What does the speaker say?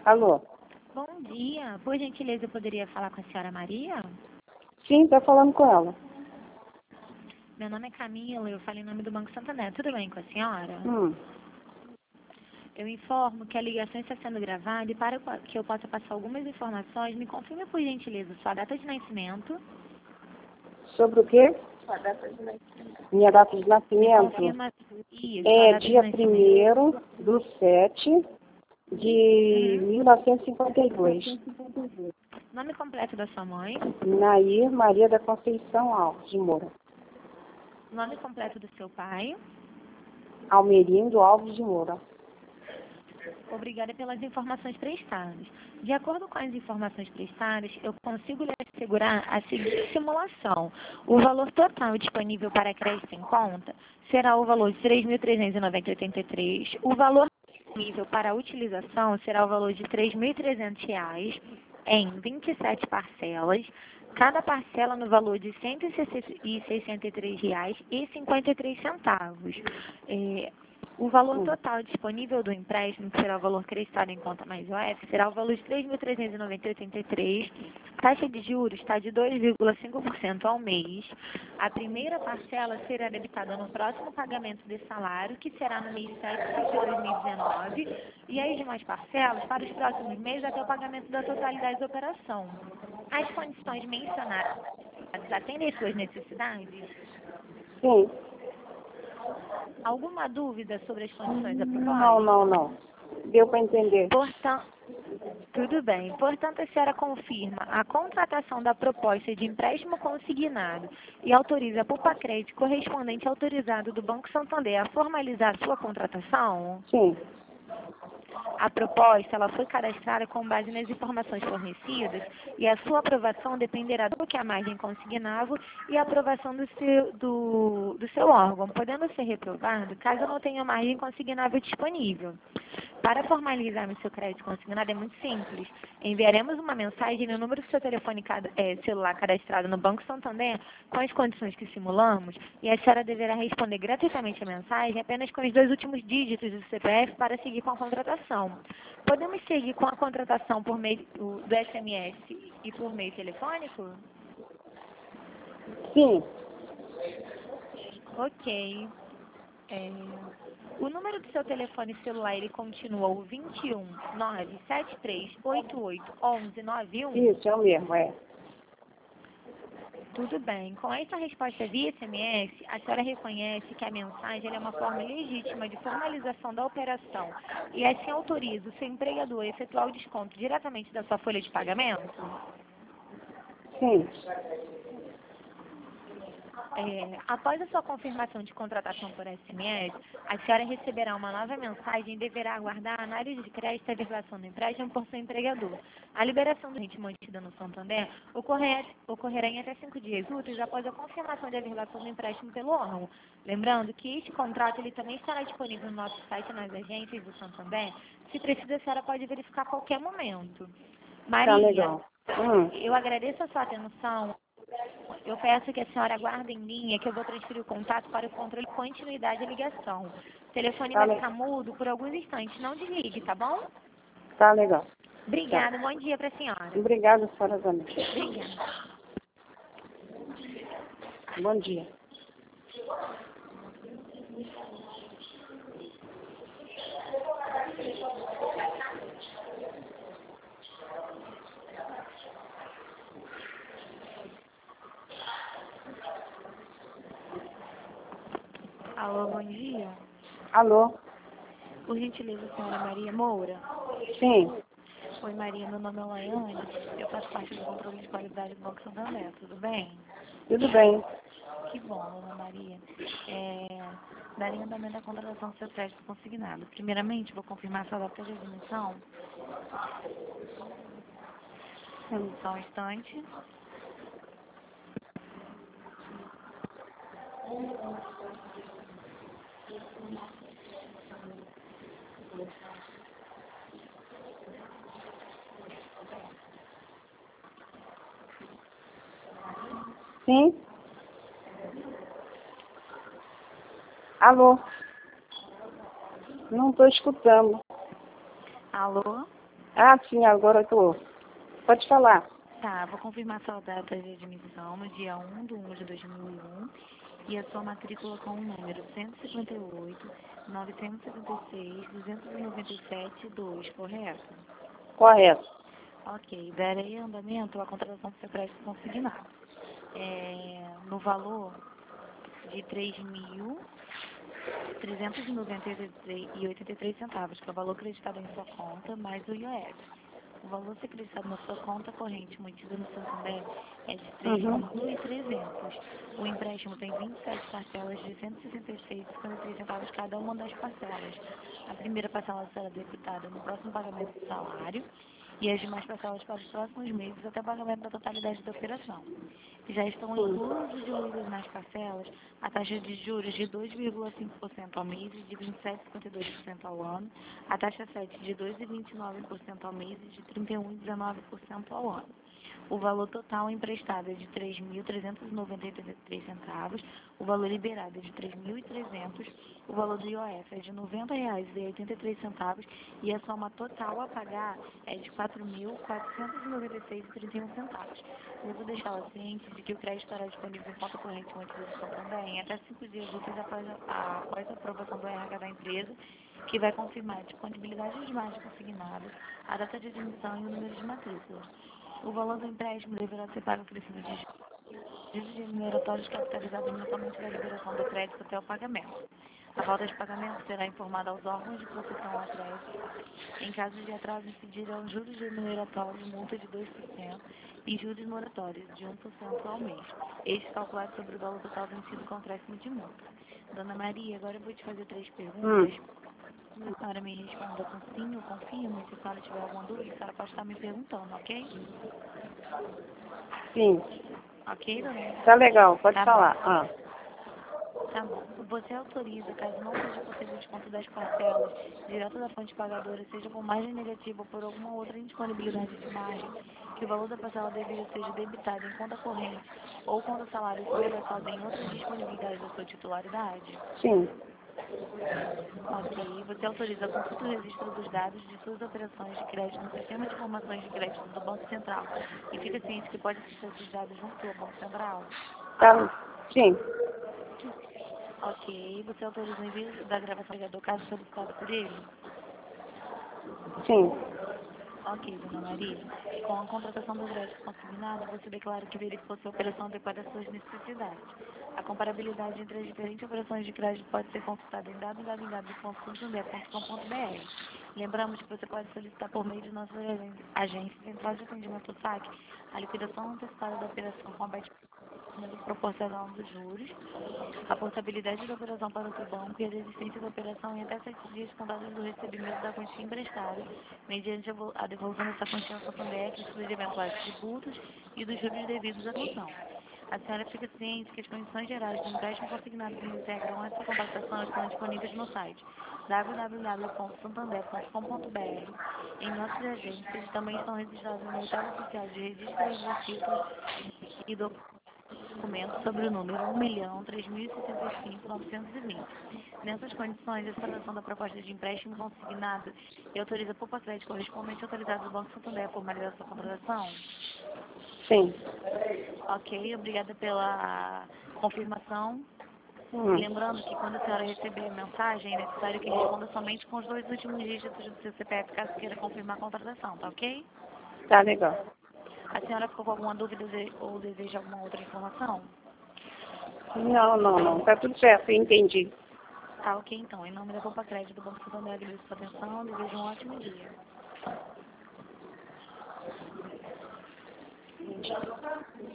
Alô? Bom dia. Por gentileza, eu poderia falar com a senhora Maria? Sim, tá falando com ela. Meu nome é Camila, eu falo em nome do Banco Santander. Tudo bem com a senhora? Eu informo que a ligação está sendo gravada e para que eu possa passar algumas informações, me confirme por gentileza sua data de nascimento. Sobre o quê? Sua data de nascimento. Minha data de nascimento Confirma isso, é data de dia nascimento. 1º/7 de 1952. Nome completo da sua mãe. Nair Maria da Conceição Alves de Moura. Nome completo do seu pai. Almerindo Alves de Moura. Obrigada pelas informações prestadas. De acordo com as informações prestadas, eu consigo lhe assegurar a seguinte simulação. O valor total disponível para crédito em conta será o valor de R$ 3.390,83. O valor disponível para utilização será o valor de R$ 3.300 em 27 parcelas, cada parcela no valor de R$ 163,53. O valor total disponível do empréstimo, que será o valor creditado em conta mais IOF, será o valor de R$ 3.390,83. Taxa de juros está de 2,5% ao mês. A primeira parcela será debitada no próximo pagamento de salário, que será no mês 7 de 2019, e as demais parcelas para os próximos meses até o pagamento da totalidade da operação. As condições mencionadas atendem às suas necessidades? Sim. Alguma dúvida sobre as condições da proposta? Não. Deu para entender. Tudo bem. Portanto, a senhora confirma a contratação da proposta de empréstimo consignado e autoriza a Pupacred correspondente autorizado do Banco Santander a formalizar sua contratação? Sim. A proposta ela foi cadastrada com base nas informações fornecidas e a sua aprovação dependerá do que a margem consignável e a aprovação do seu órgão, podendo ser reprovado caso não tenha margem consignável disponível. Para formalizar no seu crédito consignado é muito simples. Enviaremos uma mensagem no número do seu telefone celular cadastrado no Banco Santander com as condições que simulamos e a senhora deverá responder gratuitamente a mensagem apenas com os 2 últimos dígitos do CPF para seguir com a contratação. Podemos seguir com a contratação por meio do SMS e por meio telefônico? Sim. Ok. O número do seu telefone celular, ele continua o 21 973 88 11 91? Isso, é o mesmo, é. Tudo bem. Com essa resposta via SMS, a senhora reconhece que a mensagem ela é uma forma legítima de formalização da operação e assim autoriza o seu empregador a efetuar o desconto diretamente da sua folha de pagamento? Sim. Após a sua confirmação de contratação por SMS, a senhora receberá uma nova mensagem e deverá aguardar a análise de crédito e averbação do empréstimo por seu empregador. A liberação do rente mantida no Santander ocorrerá em até 5 dias úteis após a confirmação de averbação do empréstimo pelo órgão. Lembrando que este contrato ele também estará disponível no nosso site nas agências do Santander. Se precisa, a senhora pode verificar a qualquer momento. Maria, Tá legal. eu agradeço a sua atenção. Eu peço que a senhora aguarde em linha que eu vou transferir o contato para o controle de continuidade da ligação. O telefone vai ficar mudo por alguns instantes. Não desligue, tá bom? Tá legal. Obrigada. Bom dia para a senhora. Obrigada, senhora Zana. Obrigada. Bom dia. Alô, bom dia. Alô? Por gentileza, a senhora Maria Moura? Sim. Oi, Maria, meu nome é Laiane. Eu faço parte do controle de qualidade do Banco Santander, tudo bem? Tudo bem. Que bom, dona Maria. Daria andamento à contratação do seu crédito consignado. Primeiramente, vou confirmar sua data de admissão. Só um instante. Sim? Alô? Não estou escutando. Alô? Ah, sim, agora eu tô. Pode falar. Tá, vou confirmar sua data de admissão no dia 1/1 de 2001 e a sua matrícula com o número 158, 976, 297, 2, correto? Correto. Ok, darei andamento à contratação por crédito consignado. No valor de R$ 3.393,83, que é o valor acreditado em sua conta, mais o IOF. O valor a ser acreditado na sua conta corrente mantida no Santander é de Uhum. 3.300. O empréstimo tem 27 parcelas de R$ 166,53 cada uma das parcelas. A primeira parcela será debitada no próximo pagamento do salário e as demais parcelas para os próximos meses até o pagamento da totalidade da operação. Já estão incluídas nas parcelas a taxa de juros de 2,5% ao mês e de 27,52% ao ano, a taxa 7 de 2,29% ao mês e de 31,19% ao ano. O valor total emprestado é de R$ 3.393, o valor liberado é de R$ 3.300, o valor do IOF é de R$ 90,83 e a soma total a pagar é de R$ 4.496,31. Devo deixá-la ciente de que o crédito estará disponível em conta corrente mantida do Santander em até 5 dias úteis após a aprovação do RH da empresa, que vai confirmar a disponibilidade de margem consignada, a data de admissão e o número de matrícula. O valor do empréstimo deverá ser pago acrescido de juros e remuneratórios capitalizados mensalmente da liberação do crédito até o pagamento. A volta de pagamento será informada aos órgãos de proteção ao crédito. Em caso de atraso, incidirão juros remuneratórios, multa de 2% e juros moratórios de 1% ao mês. Este calculado sobre o valor total vencido com acréscimo de multa. Dona Maria, agora eu vou te fazer 3 perguntas. A senhora me responda com sim ou confirma. Se a senhora tiver alguma dúvida, a senhora pode estar me perguntando, ok? Sim. Ok, dona Maria? Tá legal, pode Tá bom. falar. Ah. Tá bom. Você autoriza, caso não seja possível o desconto das parcelas direto da fonte pagadora, seja por margem negativa ou por alguma outra indisponibilidade de margem, que o valor da parcela devida seja debitado em conta corrente ou quando o salário for reversado em outra disponibilidade da sua titularidade? Sim. Ok. Você autoriza a consulta e registro dos dados de suas operações de crédito no Sistema de Informações de Crédito do Banco Central e fica ciente que pode acessar esses dados junto ao Banco Central? Tá. Sim. Ok. Você autoriza o envio da gravação do caso solicitado por ele? Sim. Ok, dona Maria. Com a contratação do crédito consignado, você declara que verificou sua operação adequada às suas necessidades. A comparabilidade entre as diferentes operações de crédito pode ser consultada em www.santander.com.br. Lembramos que você pode solicitar por meio de nossa agência Central de Atendimento SAC a liquidação antecipada da operação com a proporcional dos juros, a portabilidade da operação para outro banco e a desistência da operação em até 7 dias contados do recebimento da quantia emprestada, mediante a devolução dessa quantia ao Santander, que exclui eventuais tributos e dos juros devidos à condição. A senhora fica ciente que as condições gerais do empréstimo consignado que integram essa contratação estão disponíveis no site www.santander.com.br. Em nossas agências também estão registrados no edital oficial de registro das títulos e documento sobre o número 1.003.065.920. Nessas condições, a aprovação da proposta de empréstimo consignado e autoriza por crédito correspondente autorizado do Banco Santander a formalizar sua contratação? Sim. Ok, obrigada pela confirmação. Lembrando que quando a senhora receber a mensagem, é necessário que responda somente com os 2 últimos dígitos do seu CPF, caso queira confirmar a contratação, tá ok? Tá legal. A senhora ficou com alguma dúvida ou deseja alguma outra informação? Não. Tá tudo certo, eu entendi. Tá ok, então. Em nome da Copa Crédito do Banco Santander, agradeço a sua atenção. Desejo um ótimo dia.